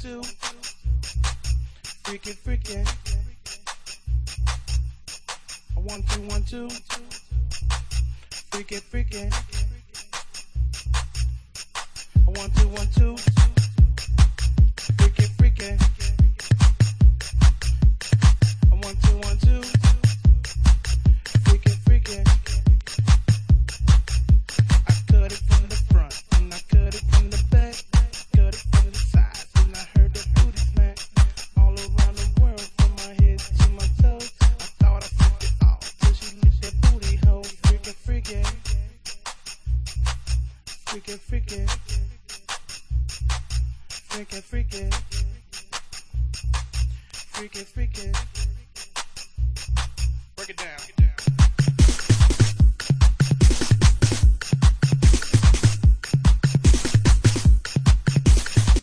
2. Freaking, freaking. 1 2 1 2. Freaking, freaking. 1 2 1 2. Freaking, freaking. 1 2 1 2. Freaking, freaking. I cut it from the front and I cut it from the back. Cut it from the sides and I heard the booty smack. All around the world from my head to my toes. I thought I fucked it all till she licked that booty hole. Freaking, freaking. Freaking, freaking. Freaking, freaking. Freaking, freaking. Break it down.